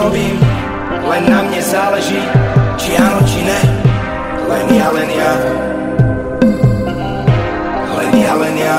robím. Len na mne záleží, či áno, či ne. Len ja, len ja. Len ja, len ja.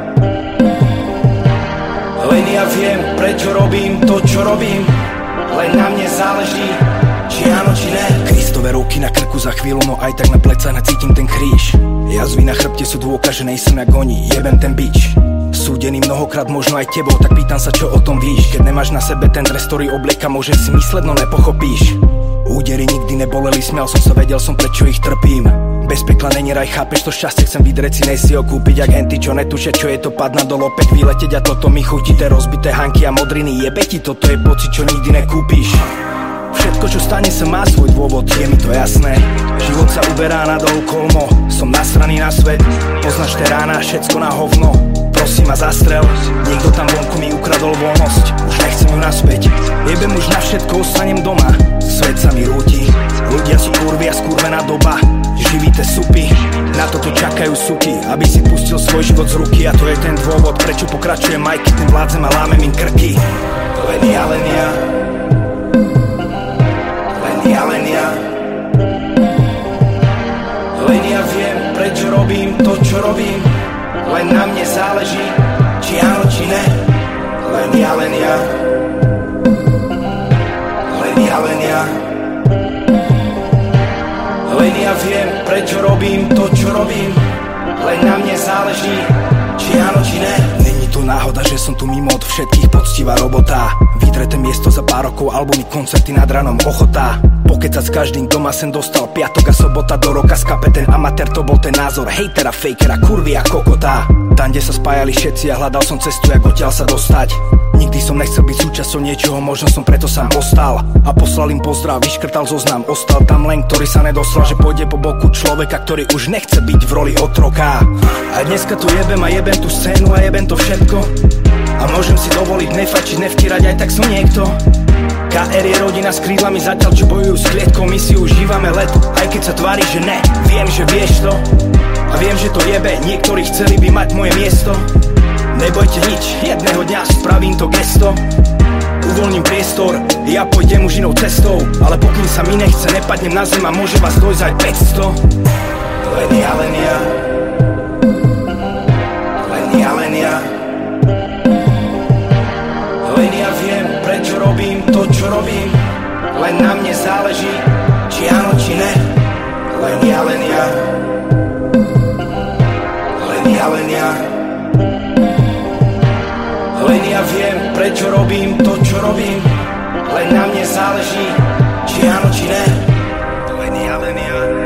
Len ja viem, prečo robím to, čo robím. Len na mne záleží, či áno, či ne. Kristove ruky na krku za chvíľu, no aj tak na plecach nacítim ten kríž. Jazvy na chrbte sú dôkaz, že nejsem jak oni, jebem ten bič. Súdený mnohokrát, možno aj tebou, tak pýtam sa, čo o tom víš. Keď nemáš na sebe ten dres, ktorý oblieka, môžem si mysleť, no nepochopíš. Údery nikdy neboleli, smial som sa, vedel som, prečo ich trpím. Bez pekla není raj, chápeš to šťastie, chcem vydreť si, nej si ho kúpiť. Jak henty, čo netušia, čo je to, padna do lopek, vyleteť a toto mi chutí. Tie rozbité hanky a modriny, jebe ti, toto je pocit, čo nikdy nekúpiš. Všetko, čo stane sa, má svoj dôvod, je mi to jasné. Život sa uberá nadol kolmo, som nasraný na svet. Poznáš tie rána, všetko na hovno, prosím ma zastrel. Niekto tam vonku mi ukradol voľnosť, už nechcem ju naspäť. Jebem už na všetko, ostanem doma, svet sa mi rúti. Ľudia sú kurvy a skurvená doba, živíte supy. Na toto čakajú suky, aby si pustil svoj život z ruky. A to je ten dôvod, prečo pokračujem, aj keď tým vládzem a lámem im krky. Len ja, len ja. Ja, len ja. Len ja viem, prečo robím to, čo robím. Len na mne záleží, či áno, či ne. Len ja, len ja. Len ja, len ja. Len ja viem, prečo robím to, čo robím. Len na mne záleží, či áno, či ne. Není to náhoda, že som tu mimo od všetkých, poctivá robota. Vydreté miesto za pár rokov, albumy, koncerty nad ranom, ochota. Pokecať s každým, doma sem dostal piatok a sobota do roka. Skape ten amatér, to bol ten názor hejtera, fakera, kurvy a kokota. Tam, kde sa spájali všetci a hľadal som cestu, jak odtiaľ sa dostať. Nikdy som nechcel byť súčasťou niečoho, možno som preto sám ostal. A poslal im pozdrav, vyškrtal zoznam, ostal tam len, ktorý sa nedoslal, že pôjde po boku človeka, ktorý už nechce byť v roli otroka. A dneska tu jebem a jebem tú scénu a jebem to všetko. A môžem si dovoliť nefačiť, nevtírať, aj tak som niekto. KR je rodina s krídlami, zatiaľ čo bojujú s klietkou, my si užívame leto, aj keď sa tvári, že ne. Viem, že vieš to a viem, že to jebe, niektorí chceli by mať moje miesto. Nebojte nič, jedného dňa spravím to gesto. Uvoľním priestor, ja pôjdem už inou cestou. Ale pokým sa mi nechce, nepadnem na zem a môže vás dojsť aj 500. Len ja, len ja. Len ja, len ja. Len ja viem, prečo robím to, čo robím. Len na mne záleží, či áno, či ne. Len ja, len ja. Len ja, len ja. Len ja viem, prečo robím to, čo robím. Len na mne záleží, či áno, či ne. Len ja, len ja.